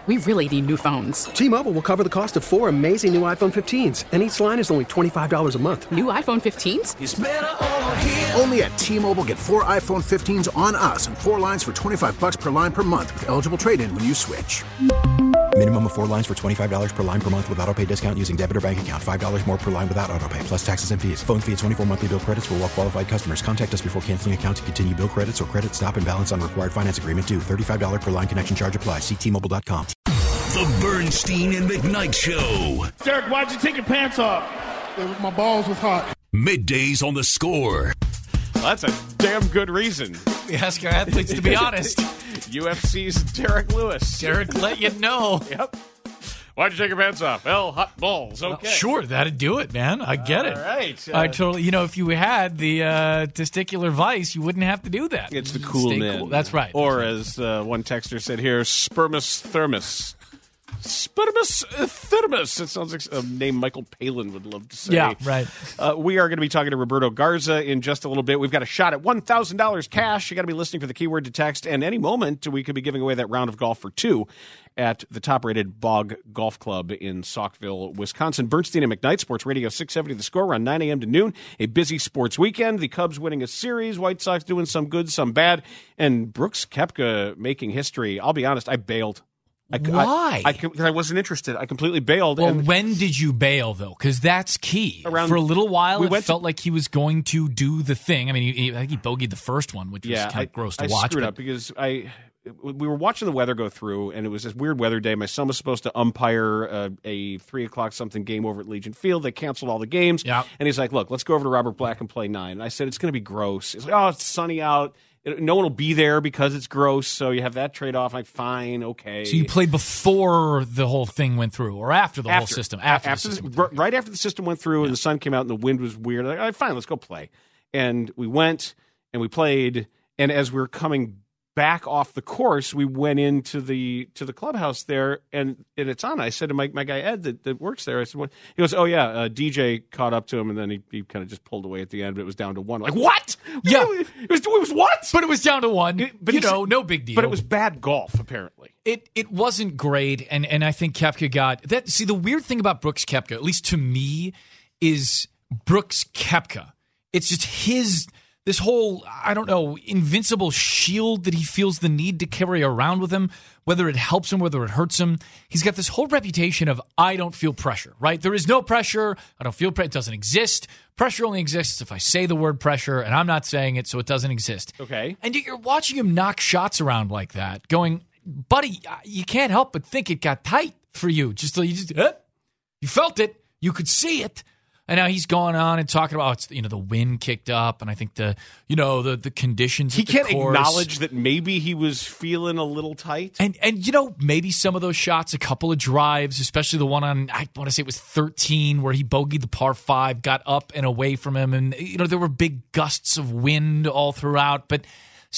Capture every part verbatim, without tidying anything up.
we really need new phones. T-Mobile will cover the cost of four amazing new iPhone fifteens, and each line is only twenty-five dollars a month. New iPhone fifteens? It's better over here. Only at T-Mobile, get four iPhone fifteens on us and four lines for twenty-five dollars per line per month with eligible trade-in when you switch. Minimum of four lines for twenty-five dollars per line per month with autopay discount using debit or bank account. five dollars more per line without autopay, plus taxes and fees. Phone fee at twenty-four monthly bill credits for well-qualified customers. Contact us before canceling account to continue bill credits or credit stop and balance on required finance agreement due. thirty-five dollars per line connection charge applies. See T Mobile dot com. The Bernstein and McKnight Show. Derek, why'd you take your pants off? My balls was hot. Middays on the Score. Well, that's a damn good reason. We ask our athletes to be honest. U F C's Derek Lewis. Derek let you know. Yep. Why'd you take your pants off? Well, hot balls. Okay. Well, sure, that'd do it, man. I get All it. right. Uh, I totally. You know, if you had the uh, testicular vice, you wouldn't have to do that. It's the cool Stay men. Cool. That's right. Or That's as uh, one texter said here, spermus thermos. Spermus thermos. It sounds like a name Michael Palin would love to say. Yeah, right. Uh, we are going to be talking to Roberto Garza in just a little bit. We've got a shot at one thousand dollars cash. You got to be listening for the keyword to text. And any moment, we could be giving away that round of golf for two at the top-rated Bog Golf Club in Saukville, Wisconsin. Bernstein and McKnight, Sports Radio six seventy The Score, around nine a.m. to noon. A busy sports weekend. The Cubs winning a series. White Sox doing some good, some bad. And Brooks Koepka making history. I'll be honest, I bailed. I, Why? I, I, I wasn't interested. I completely bailed. Well, and when did you bail, though? Because that's key. Around, For a little while, we it went felt to, like he was going to do the thing. I mean, he, he, I think he bogeyed the first one, which yeah, was kind of I, gross to I watch. I screwed but, up because I we were watching the weather go through, and it was this weird weather day. My son was supposed to umpire uh, a three o'clock something game over at Legion Field. They canceled all the games. Yeah. And he's like, look, let's go over to Robert Black and play nine. And I said, it's going to be gross. He's like, oh, it's sunny out. No one will be there because it's gross, so you have that trade-off. Like, fine, okay. So you played before the whole thing went through, or after the after, whole system? After, after the system the, right after the system went through, yeah. and the sun came out, and the wind was weird. Like, all right, fine, let's go play. And we went, and we played, and as we were coming back off the course, we went into the to the clubhouse there, and, and it's on. I said to my, my guy Ed that, that works there, I said, what? He goes, oh yeah, uh, D J caught up to him, and then he, he kind of just pulled away at the end, but it was down to one. Like, what? Yeah. It was, it was what? But it was down to one. It, but you know, no big deal. But it was bad golf, apparently. It it wasn't great, and, and I think Koepka got that. See, the weird thing about Brooks Koepka, at least to me, is Brooks Koepka. It's just his, this whole, I don't know, invincible shield that he feels the need to carry around with him, whether it helps him, whether it hurts him. He's got this whole reputation of, I don't feel pressure, right? There is no pressure. I don't feel pressure. It doesn't exist. Pressure only exists if I say the word pressure, and I'm not saying it, so it doesn't exist. Okay. And you're watching him knock shots around like that, going, buddy, you can't help but think it got tight for you. Just you just uh, you felt it, you could see it, and now he's going on and talking about, it's, you know, the wind kicked up, and I think the you know the the conditions. He at the can't course. acknowledge that maybe he was feeling a little tight, and and you know maybe some of those shots, a couple of drives, especially the one on, I want to say it was thirteen, where he bogeyed the par five, got up and away from him, and you know there were big gusts of wind all throughout, but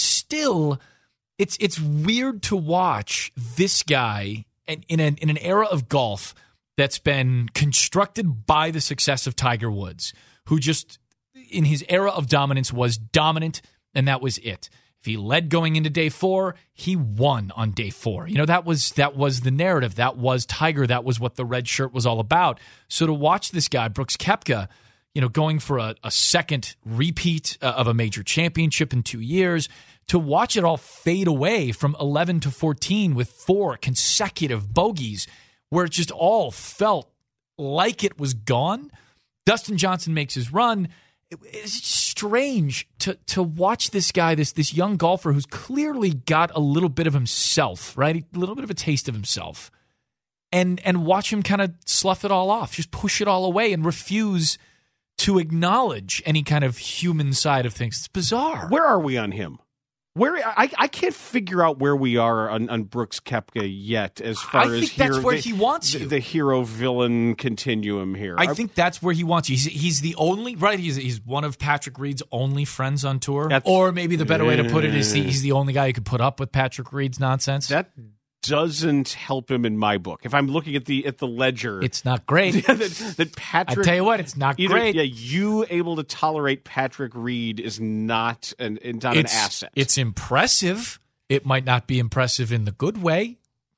still. It's it's weird to watch this guy in, in, an, in an era of golf that's been constructed by the success of Tiger Woods, who just, in his era of dominance, was dominant, and that was it. If he led going into day four, he won on day four. You know, that was that was the narrative. That was Tiger. That was what the red shirt was all about. So to watch this guy, Brooks Koepka, you know, going for a, a second repeat uh, of a major championship in two years, to watch it all fade away from eleven to fourteen with four consecutive bogeys where it just all felt like it was gone. Dustin Johnson makes his run. It, it's strange to to watch this guy, this this young golfer who's clearly got a little bit of himself, right? A little bit of a taste of himself. And, and watch him kind of slough it all off, just push it all away and refuse to acknowledge any kind of human side of things. It's bizarre. Where are we on him? Where I, I can't figure out where we are on, on Brooks Koepka yet, as far I as think that's hero, where the, he wants the, you. the hero villain continuum here. I think that's where he wants you. He's, he's the only right. He's he's one of Patrick Reed's only friends on tour, That's, or maybe the better way to put it is he, he's the only guy who could put up with Patrick Reed's nonsense. That doesn't help him in my book. If I'm looking at the at the ledger, it's not great. that, that Patrick, I tell you what, it's not either, great. Yeah, you able to tolerate Patrick Reed is not an not it's, an asset. It's impressive. It might not be impressive in the good way.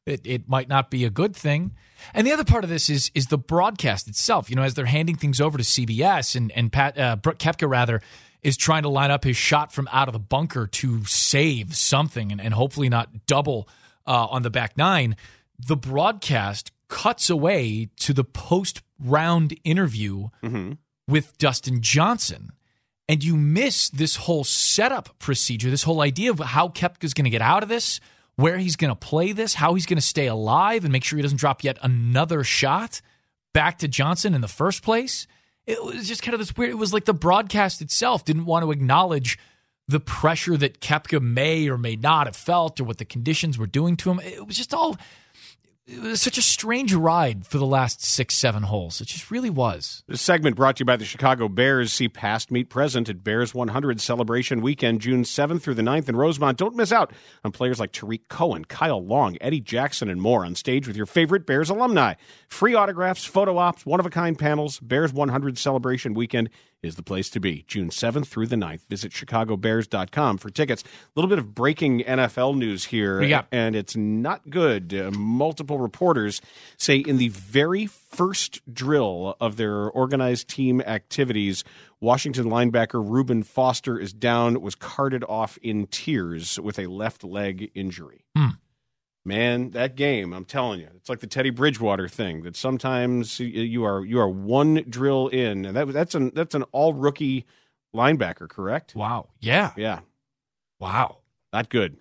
It, it might not be a good thing. And the other part of this is is the broadcast itself. You know, as they're handing things over to C B S and, and Pat uh, Brooke Koepka, rather, is trying to line up his shot from out of the bunker to save something and, and hopefully not double uh, on the back nine. The broadcast cuts away to the post-round interview mm-hmm. with Dustin Johnson. And you miss this whole setup procedure, this whole idea of how Koepka's going to get out of this, where he's going to play this, how he's going to stay alive and make sure he doesn't drop yet another shot back to Johnson in the first place. It was just kind of this weird, it was like the broadcast itself didn't want to acknowledge the pressure that Koepka may or may not have felt or what the conditions were doing to him. It was just all, it was such a strange ride for the last six, seven holes. It just really was. This segment brought to you by the Chicago Bears. See past, meet present at Bears one hundred Celebration Weekend, June seventh through the ninth in Rosemont. Don't miss out on players like Tariq Cohen, Kyle Long, Eddie Jackson, and more on stage with your favorite Bears alumni. Free autographs, photo ops, one-of-a-kind panels. Bears one hundred Celebration Weekend is the place to be, June seventh through the ninth. Visit chicago bears dot com for tickets. A little bit of breaking N F L news here, yeah. and it's not good. Uh, multiple reporters say in the very first drill of their organized team activities, Washington linebacker Reuben Foster is down, was carted off in tears with a left leg injury. Hmm. Man, that game, I'm telling you, it's like the Teddy Bridgewater thing that sometimes you are you are one drill in, and that that's an that's an all rookie linebacker, correct? Wow. Yeah. Yeah. Wow. Not good.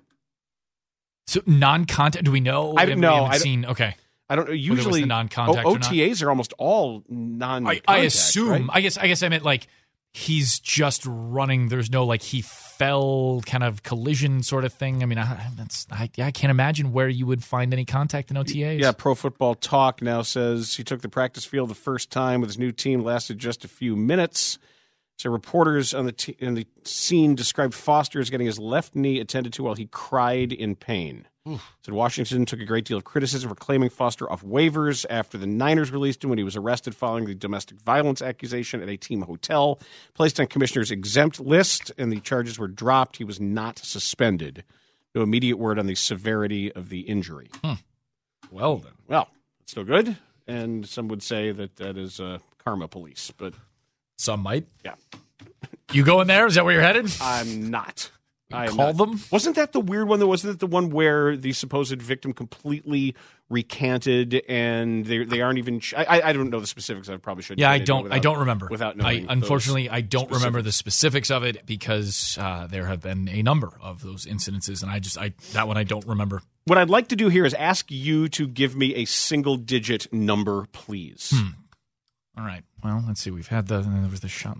So non-contact, do we know? I don't know. We haven't I seen, okay. I don't know. Usually, non-contact O T As are almost all non-contact. I, I assume. Right? I guess. I guess I meant like he's just running. There's no like he fell kind of collision sort of thing. I mean, I, that's I, I can't imagine where you would find any contact in O T As. Yeah, Pro Football Talk now says he took the practice field the first time with his new team. Lasted just a few minutes. So reporters on the t- in the scene described Foster as getting his left knee attended to while he cried in pain. Oof. Said Washington took a great deal of criticism for claiming Foster off waivers after the Niners released him when he was arrested following the domestic violence accusation at a team hotel. Placed on commissioner's exempt list, and the charges were dropped. He was not suspended. No immediate word on the severity of the injury. Hmm. Well, then. Well, it's still good, and some would say that that is uh, karma police, but some might. Yeah. You going there? Is that where you're headed? I'm not. I call them? Wasn't that the weird one? That wasn't that the one where the supposed victim completely recanted and they they aren't even. I I don't know the specifics. I probably should. Yeah, I don't. Without, I don't remember. Without knowing, I, unfortunately, I don't specifics. remember the specifics of it because uh, there have been a number of those incidences, and I just I that one I don't remember. What I'd like to do here is ask you to give me a single digit number, please. Hmm. All right. Well, let's see. We've had the there was the shot.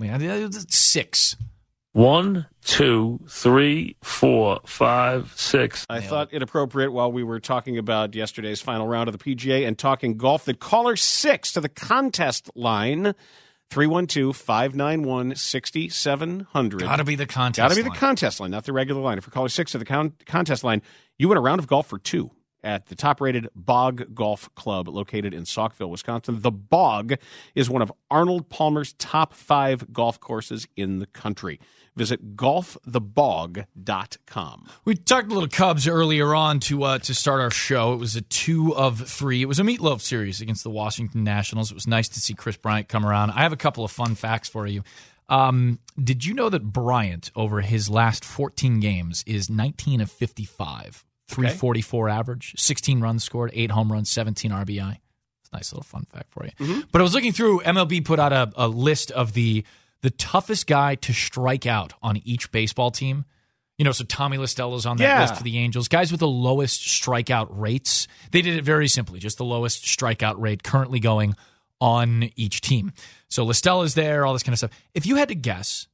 Six. One, two, three, four, five, six. I thought it appropriate while we were talking about yesterday's final round of the P G A and talking golf that caller six to the contest line, three one two, five nine one, six seven zero zero. Gotta be the contest Gotta be line. the contest line, not the regular line. If you're caller six to the con- contest line, you win a round of golf for two at the top-rated Bog Golf Club located in Saukville, Wisconsin. The Bog is one of Arnold Palmer's top five golf courses in the country. Visit golf the bog dot com. We talked a little Cubs earlier on to uh, to start our show. It was a two of three. It was a meatloaf series against the Washington Nationals. It was nice to see Chris Bryant come around. I have a couple of fun facts for you. Um, did you know that Bryant, over his last fourteen games, is nineteen of fifty-five, three forty-four okay. average, sixteen runs scored, eight home runs, seventeen R B I? It's a nice little fun fact for you. Mm-hmm. But I was looking through, M L B put out a, a list of the the toughest guy to strike out on each baseball team. You know, so Tommy Listella's on that yeah. list for the Angels. Guys with the lowest strikeout rates. They did it very simply, just the lowest strikeout rate currently going on each team. So Listella's there, all this kind of stuff. If you had to guess,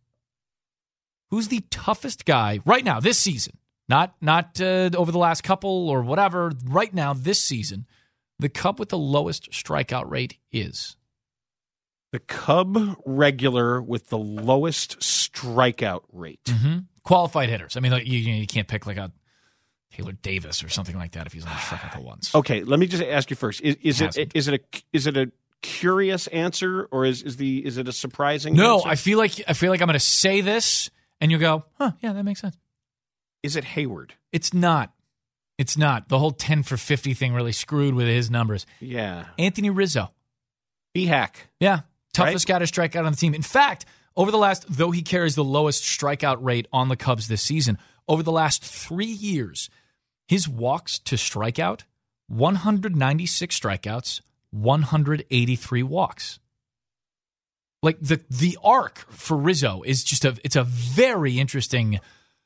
who's the toughest guy right now, this season, not not uh, over the last couple or whatever, right now, this season, the Cub with the lowest strikeout rate is? The Cub regular with the lowest strikeout rate. Mm-hmm. Qualified hitters. I mean, like, you, you can't pick like a Taylor Davis or something like that if he's only struck out the once. Okay, let me just ask you first: Is, is it is it a is it a curious answer or is is the is it a surprising? No, answer? I feel like I feel like I'm going to say this, and you go, "Huh, yeah, that makes sense." Is it Hayward? It's not. It's not. The whole ten for fifty thing really screwed with his numbers. Yeah. Anthony Rizzo. B-hack. Yeah. Toughest Right? guy to strike out on the team. In fact, over the last, though he carries the lowest strikeout rate on the Cubs this season, over the last three years, his walks to strikeout, one hundred ninety-six strikeouts, one hundred eighty-three walks. Like the the arc for Rizzo is just a it's a very interesting.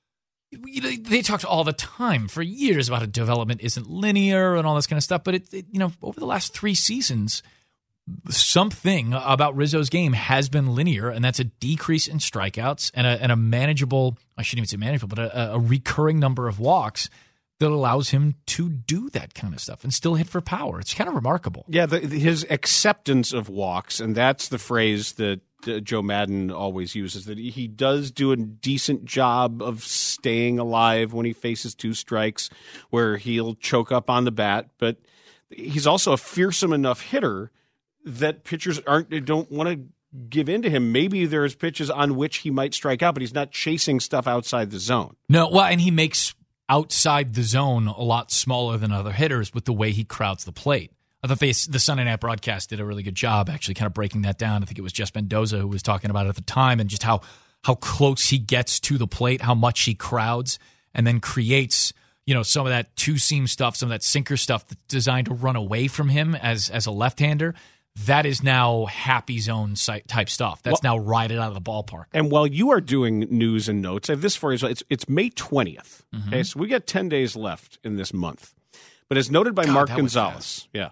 You know, they talked all the time for years about how development isn't linear and all this kind of stuff, but it, it you know over the last three seasons, something about Rizzo's game has been linear, and that's a decrease in strikeouts and a and a manageable I shouldn't even say manageable, but a, a recurring number of walks that allows him to do that kind of stuff and still hit for power. It's kind of remarkable. Yeah, the, his acceptance of walks, and that's the phrase that uh, Joe Madden always uses, that he does do a decent job of staying alive when he faces two strikes, where he'll choke up on the bat, but he's also a fearsome enough hitter that pitchers aren't don't want to give in to him. Maybe there's pitches on which he might strike out, but he's not chasing stuff outside the zone. No, well, and he makes outside the zone a lot smaller than other hitters with the way he crowds the plate. I thought they, the Sunday Night broadcast did a really good job actually kind of breaking that down. I think it was Jess Mendoza who was talking about it at the time, and just how how close he gets to the plate, how much he crowds, and then creates, you know, some of that two-seam stuff, some of that sinker stuff that's designed to run away from him as as a left-hander. That is now happy zone type stuff. That's well, now right out of the ballpark. And while you are doing news and notes, I have this for you. It's, it's May twentieth. Mm-hmm. Okay, so we got ten days left in this month. But as noted by God, Mark Gonzalez, yeah,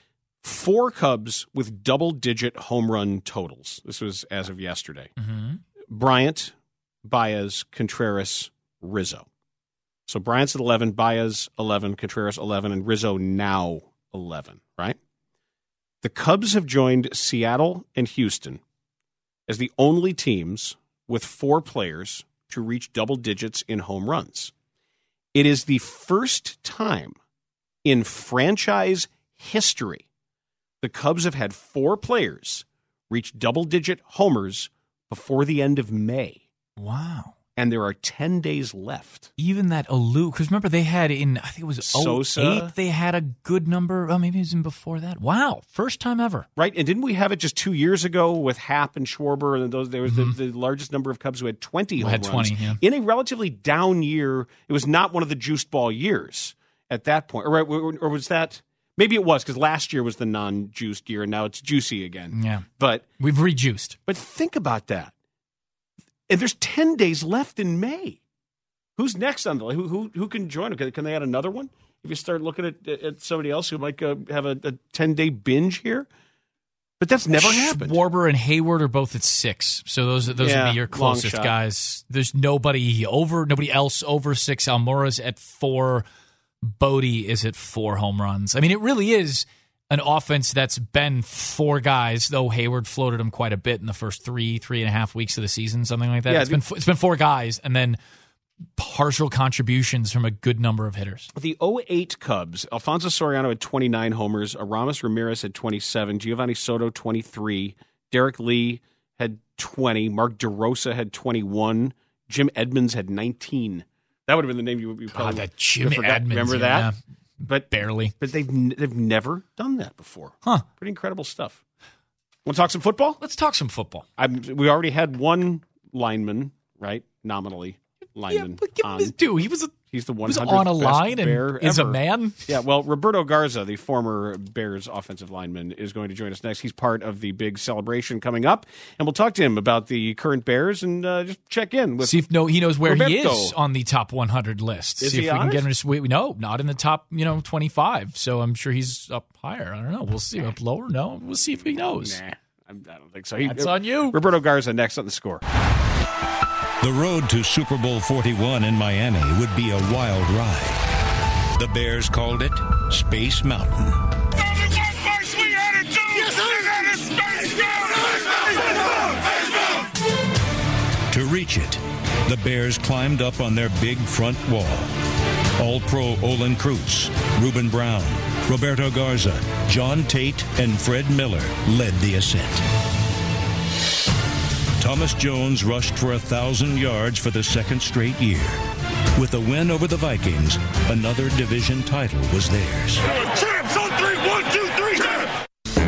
four Cubs with double-digit home run totals. This was as of yesterday. Mm-hmm. Bryant, Baez, Contreras, Rizzo. So Bryant's at eleven, Baez eleven, Contreras eleven, and Rizzo now eleven, right? The Cubs have joined Seattle and Houston as the only teams with four players to reach double digits in home runs. It is the first time in franchise history the Cubs have had four players reach double-digit homers before the end of May. Wow. And there are ten days left. Even that Alou, because remember they had in, I think it was Sosa. oh eight, they had a good number. Oh, maybe it was even before that. Wow. First time ever. Right. And didn't we have it just two years ago with Happ and Schwarber? And those, there was mm-hmm. the, the largest number of Cubs who had twenty home had runs. twenty, yeah. In a relatively down year, it was not one of the juiced ball years at that point. Or, or, or was that? Maybe it was, because last year was the non-juiced year, and now it's juicy again. Yeah. But we've rejuiced. But think about that. And there's ten days left in May. Who's next on the list? Who, who, who can join them? Can, can they add another one? If you start looking at, at somebody else who might uh, have a, a ten-day binge here? But that's never happened. Schwarber and Hayward are both at six, so those those yeah, would be your closest guys. There's nobody over, nobody else over six. Almora's at four. Bodie is at four home runs. I mean, it really is an offense that's been four guys, though Hayward floated them quite a bit in the first three, three and a half weeks of the season, something like that. Yeah, it's been it's been four guys, and then partial contributions from a good number of hitters. The oh eight Cubs, Alfonso Soriano had twenty-nine homers, Aramis Ramirez had twenty-seven, Giovanni Soto twenty-three, Derek Lee had twenty, Mark DeRosa had twenty-one, Jim Edmonds had nineteen. That would have been the name you would probably God, that Jim Edmonds. Remember yeah, that? But barely. But they've they've never done that before. Huh? Pretty incredible stuff. Want to talk some football? Let's talk some football. I'm, we already had one lineman, right? Nominally lineman. Yeah, but give him his due. He was a He's the one was hundredth on a line best Bear and is ever. a man. Yeah, well, Roberto Garza, the former Bears offensive lineman, is going to join us next. He's part of the big celebration coming up, and we'll talk to him about the current Bears and uh, just check in with. See if no, he knows where Roberto. he is on the top one hundred list. Is See he if we on can it? get him to. We, no, not in the top, you know, twenty-five. So I'm sure he's up higher. I don't know. We'll see. Up lower? No. We'll see if he knows. Nah, I don't think so. He, That's on you. Roberto Garza next on The Score. The road to Super Bowl forty-one in Miami would be a wild ride. The Bears called it Space Mountain. To reach it, the Bears climbed up on their big front wall. All-Pro Olin Krutz, Reuben Brown, Roberto Garza, John Tate, and Fred Miller led the ascent. Thomas Jones rushed for a thousand yards for the second straight year. With the win over the Vikings, another division title was theirs. Champs on three, one, two, three, champs!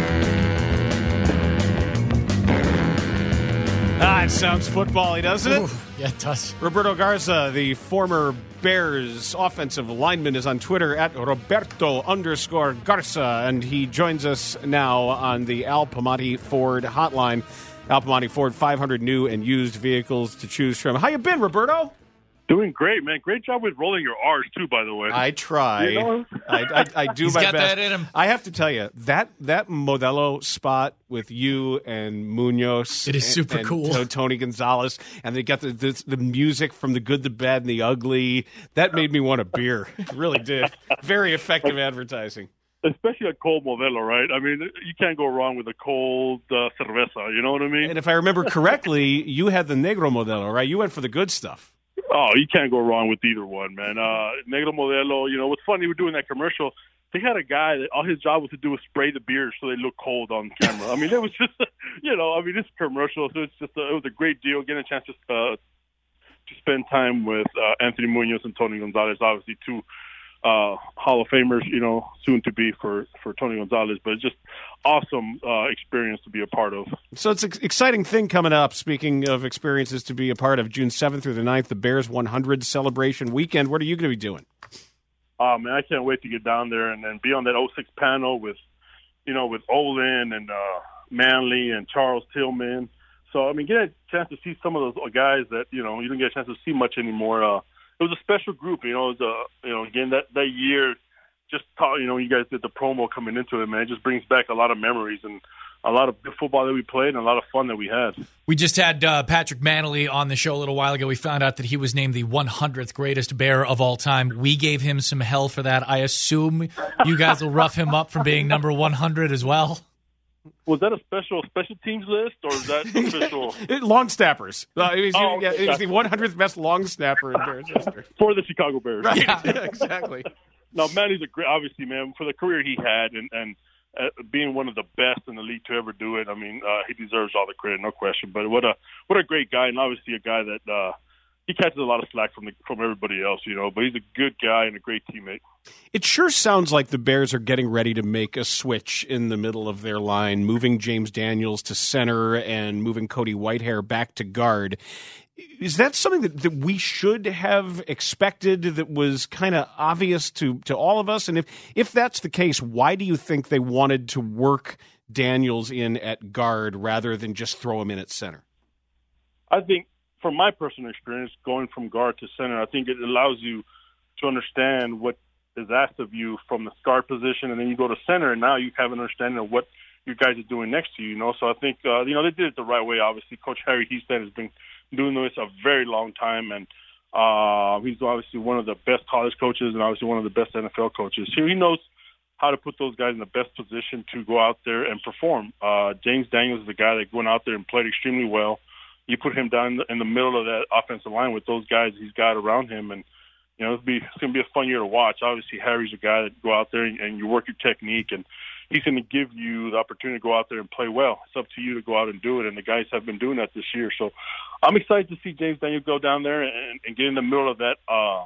Ah, it sounds football-y, doesn't it? Ooh, yeah, it does. Roberto Garza, the former Bears offensive lineman, is on Twitter at Roberto underscore Garza, and he joins us now on the Al Piemonte Ford hotline. Al Piemonte Ford, five hundred new and used vehicles to choose from. How you been, Roberto? Doing great, man. Great job with rolling your R's, too, by the way. I try. You know? I, I, I do He's my got best. that in him. I have to tell you, that that Modelo spot with you and Munoz. It is and, super and, cool. You know, Tony Gonzalez, and they got the, the the music from The Good, the Bad, and the Ugly. That made me want a beer. It really did. Very effective advertising. Especially a cold Modelo, right? I mean, you can't go wrong with a cold uh, cerveza, you know what I mean? And if I remember correctly, you had the Negro Modelo, right? You went for the good stuff. Oh, you can't go wrong with either one, man. Uh, Negro Modelo, you know, what's funny, we're doing that commercial. They had a guy that all his job was to do was spray the beers so they look cold on camera. I mean, it was just, you know, I mean, it's commercial, so it's just, a, it was a great deal. Getting a chance to, uh, to spend time with uh, Anthony Munoz and Tony Gonzalez, obviously two uh, Hall of Famers, you know, soon to be for, for Tony Gonzalez, but it's just awesome uh, experience to be a part of. So it's an exciting thing coming up. Speaking of experiences to be a part of, June seventh through the ninth, the Bears one hundred celebration weekend. What are you going to be doing? Oh, man, I can't wait to get down there and, and be on that oh six panel with, you know, with Olin and uh, Manley and Charles Tillman. So, I mean, get a chance to see some of those guys that, you know, you don't get a chance to see much anymore. Uh, it was a special group, you know, it was a, you know, again, that, that year, just, talk, you know, you guys did the promo coming into it, man. It just brings back a lot of memories and a lot of good football that we played and a lot of fun that we had. We just had uh, Patrick Manley on the show a little while ago. We found out that he was named the one hundredth greatest Bear of all time. We gave him some hell for that. I assume you guys will rough him up for being number one hundred as well. Was that a special special teams list, or is that official? Long snappers. Uh, it was, oh, yeah, it was the one hundredth best long snapper in Bears history. For the Chicago Bears. Right, yeah. Yeah, exactly. No, Manny's a great, obviously, man, for the career he had and, and uh, being one of the best in the league to ever do it. I mean, uh, he deserves all the credit, no question. But what a what a great guy, and obviously a guy that uh, he catches a lot of slack from the, from everybody else, you know. But he's a good guy and a great teammate. It sure sounds like the Bears are getting ready to make a switch in the middle of their line, moving James Daniels to center and moving Cody Whitehair back to guard. Is that something that, that we should have expected, that was kind of obvious to, to all of us? And if, if that's the case, why do you think they wanted to work Daniels in at guard rather than just throw him in at center? I think, from my personal experience, going from guard to center, I think it allows you to understand what is asked of you from the guard position, and then you go to center, and now you have an understanding of what you guys are doing next to you, you know? So I think, uh, you know, they did it the right way, obviously. Coach Harry Hiestand has been doing this a very long time, and uh, he's obviously one of the best college coaches and obviously one of the best N F L coaches. So he knows how to put those guys in the best position to go out there and perform. Uh, James Daniels is the guy that went out there and played extremely well. You put him down in the, in the middle of that offensive line with those guys he's got around him, and you know, it's, be, it's going to be a fun year to watch. Obviously, Harry's a guy that go out there and, and you work your technique, and he's going to give you the opportunity to go out there and play well. It's up to you to go out and do it, and the guys have been doing that this year. So I'm excited to see James Daniels go down there and, and get in the middle of that uh,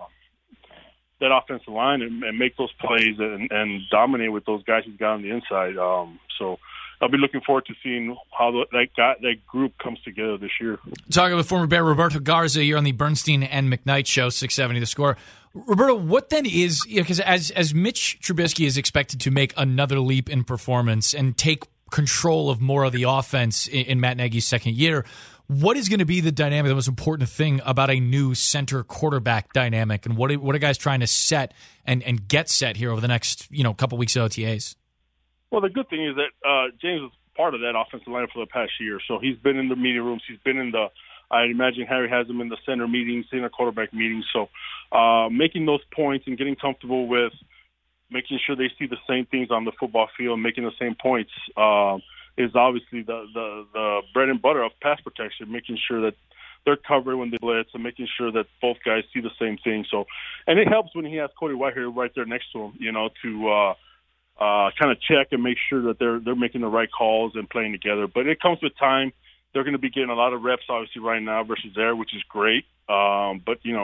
that offensive line and, and make those plays and, and dominate with those guys he's got on the inside. Um, so I'll be looking forward to seeing how the, that guy, that group comes together this year. Talking with former Bear Roberto Garza, you're on the Bernstein and McKnight show, six seventy The Score. Roberto, what then is, because you know, as as Mitch Trubisky is expected to make another leap in performance and take control of more of the offense in, in Matt Nagy's second year, what is going to be the dynamic, the most important thing about a new center quarterback dynamic, and what are, what are guys trying to set and, and get set here over the next you know couple weeks of O T As? Well, the good thing is that uh, James was part of that offensive line for the past year, so he's been in the meeting rooms, he's been in the I imagine Harry has him in the center meetings, center quarterback meetings. So uh, making those points and getting comfortable with making sure they see the same things on the football field, making the same points uh, is obviously the, the, the bread and butter of pass protection, making sure that they're covered when they blitz and making sure that both guys see the same thing. So, and it helps when he has Cody Whitehair right there next to him, you know, to uh, uh, kind of check and make sure that they're they're making the right calls and playing together. But it comes with time. They're going to be getting a lot of reps, obviously, right now versus there, which is great. Um, but, you know,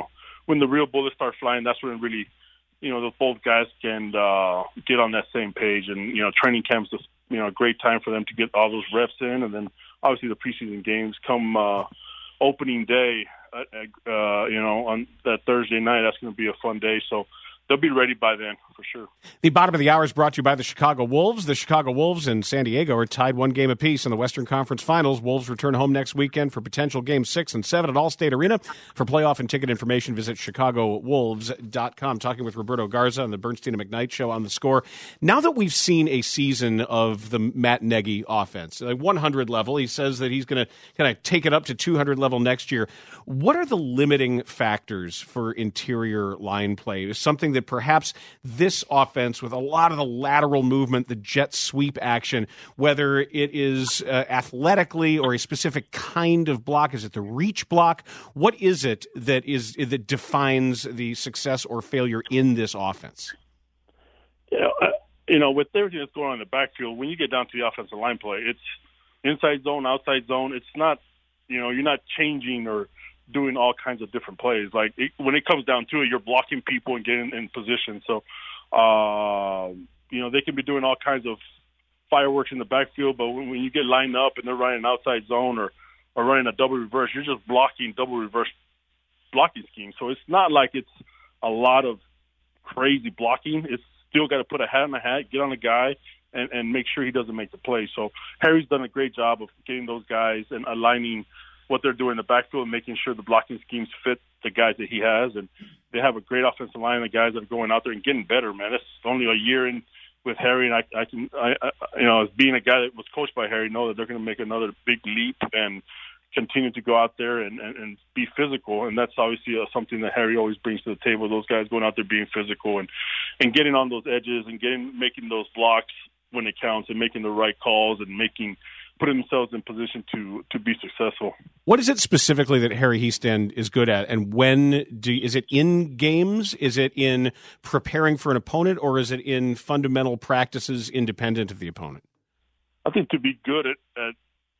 when the real bullets start flying, that's when really, you know, the both guys can uh, get on that same page. And, you know, training camp's just, you know, a great time for them to get all those reps in. And then obviously the preseason games come uh, opening day, uh, uh, you know, on that Thursday night. That's going to be a fun day. So they'll be ready by then, for sure. The bottom of the hour is brought to you by the Chicago Wolves. The Chicago Wolves and San Diego are tied one game apiece in the Western Conference Finals. Wolves return home next weekend for potential games six and seven at Allstate Arena. For playoff and ticket information, visit chicago wolves dot com. Talking with Roberto Garza on the Bernstein and McKnight Show on The Score. Now that we've seen a season of the Matt Nagy offense, like one hundred level, he says that he's going to kind of take it up to two hundred level next year. What are the limiting factors for interior line play? Is something that perhaps this offense, with a lot of the lateral movement, the jet sweep action, whether it is uh, athletically or a specific kind of block, is it the reach block? What is it that is that defines the success or failure in this offense? You know, uh, you know, with everything that's going on in the backfield, when you get down to the offensive line play, it's inside zone, outside zone. It's not, you know, you're not changing or doing all kinds of different plays. Like it, when it comes down to it, you're blocking people and getting in position. So, uh, you know, they can be doing all kinds of fireworks in the backfield, but when, when you get lined up and they're running an outside zone or, or running a double reverse, you're just blocking double reverse blocking scheme. So it's not like it's a lot of crazy blocking. It's still got to put a hat on the hat, get on the guy, and, and make sure he doesn't make the play. So Harry's done a great job of getting those guys and aligning what they're doing in the backfield and making sure the blocking schemes fit the guys that he has. And they have a great offensive line, the guys that are going out there and getting better, man. It's only a year in with Harry, and I, I can, I, I, you know, as being a guy that was coached by Harry, know that they're going to make another big leap and continue to go out there and, and, and be physical. And that's obviously uh, something that Harry always brings to the table, those guys going out there being physical and, and getting on those edges and getting making those blocks when it counts and making the right calls and making putting themselves in position to to be successful. What is it specifically that Harry Hiestand is good at, and when do is it in games? Is it in preparing for an opponent, or is it in fundamental practices independent of the opponent? I think to be good at, at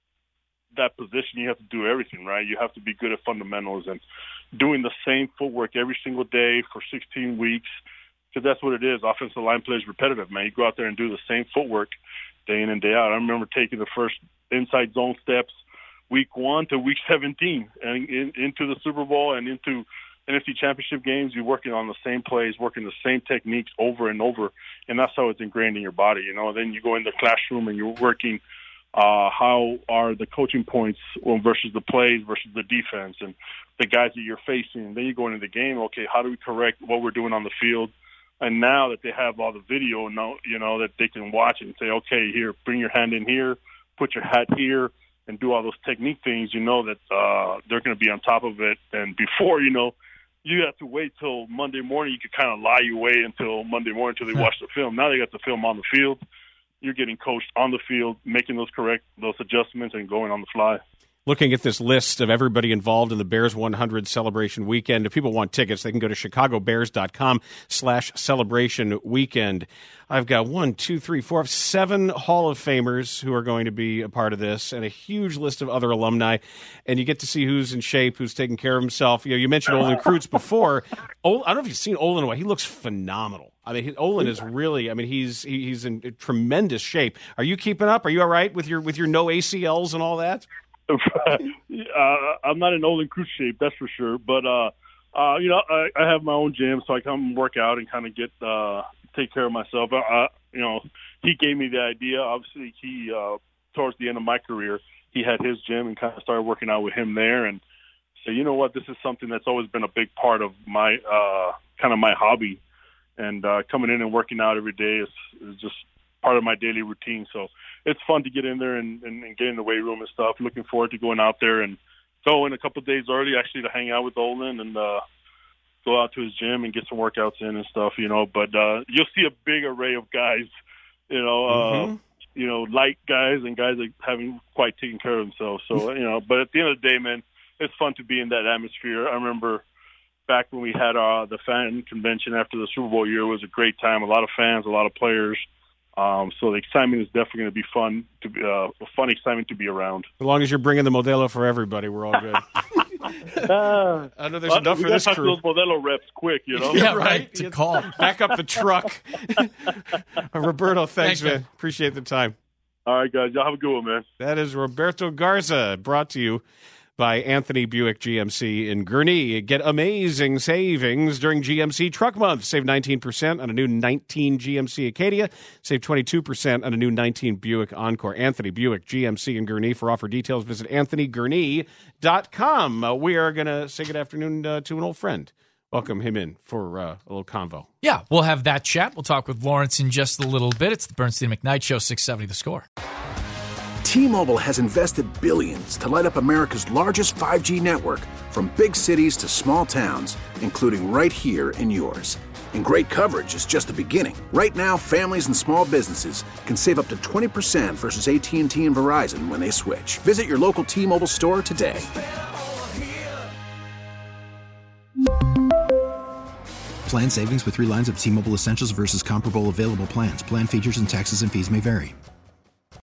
that position, you have to do everything, right? You have to be good at fundamentals and doing the same footwork every single day for sixteen weeks, because that's what it is. Offensive line play is repetitive, man. You go out there and do the same footwork day in and day out. I remember taking the first inside zone steps week one to week seventeen and in, into the Super Bowl and into N F C Championship games. You're working on the same plays, working the same techniques over and over, and that's how it's ingrained in your body. You know, then you go in the classroom and you're working uh, how are the coaching points versus the plays versus the defense and the guys that you're facing. Then you go into the game, okay, how do we correct what we're doing on the field? And now that they have all the video, now you know that they can watch it and say, okay, here, bring your hand in here, put your hat here, and do all those technique things. You know that uh, they're going to be on top of it. And before, you know, you have to wait till Monday morning. You could kind of lie your way until Monday morning until they watch the film. Now they got the film on the field. You're getting coached on the field, making those correct those adjustments, and going on the fly. Looking at this list of everybody involved in the Bears one hundred celebration weekend, if people want tickets, they can go to chicago bears dot com slash celebration weekend. I've got one, two, three, four, seven Hall of Famers who are going to be a part of this, and a huge list of other alumni. And you get to see who's in shape, who's taking care of himself. You know, you mentioned Olin Kreutz before. Ol- I don't know if you've seen Olin. He looks phenomenal. I mean, Olin is really. I mean, he's he's in tremendous shape. Are you keeping up? Are you all right with your with your no A C Ls and all that? uh, I'm not in Olin Kreutz shape, that's for sure. But uh, uh, you know, I, I have my own gym, so I come and work out and kind of get uh, take care of myself. I, you know, he gave me the idea. Obviously, he uh, towards the end of my career, he had his gym and kind of started working out with him there. And so, you know what, this is something that's always been a big part of my uh, kind of my hobby. And uh, coming in and working out every day is, is just part of my daily routine. So it's fun to get in there and, and, and get in the weight room and stuff. Looking forward to going out there and go in a couple of days early actually to hang out with Olin and uh, go out to his gym and get some workouts in and stuff, you know. But uh, you'll see a big array of guys, you know, mm-hmm. uh, you know, light guys and guys that haven't quite taken care of themselves. So, you know, but at the end of the day, man, it's fun to be in that atmosphere. I remember back when we had uh, the fan convention after the Super Bowl year, it was a great time. A lot of fans, a lot of players. Um, so the excitement is definitely going to be fun, to be, uh, a fun excitement to be around. As long as you're bringing the Modelo for everybody, we're all good. Uh, I know there's enough we for gotta this talk to crew. those Modelo reps quick, you know? Yeah, right. To call. Back up the truck. Roberto, thanks, Thanks, man. man. Appreciate the time. All right, guys. Y'all have a good one, man. That is Roberto Garza, brought to you by Anthony Buick G M C in Gurnee. Get amazing savings during G M C Truck Month. Save nineteen percent on a new nineteen G M C Acadia. Save twenty-two percent on a new nineteen Buick Encore. Anthony Buick G M C in Gurnee. For offer details, visit anthony gurnee dot com. Uh, we are going to say good afternoon uh, to an old friend. Welcome him in for uh, a little convo. Yeah, we'll have that chat. We'll talk with Lawrence in just a little bit. It's the Bernstein McKnight Show, six seventy The Score. T-Mobile has invested billions to light up America's largest five G network, from big cities to small towns, including right here in yours. And great coverage is just the beginning. Right now, families and small businesses can save up to twenty percent versus A T and T and Verizon when they switch. Visit your local T-Mobile store today. Plan savings with three lines of T-Mobile Essentials versus comparable available plans. Plan features and taxes and fees may vary.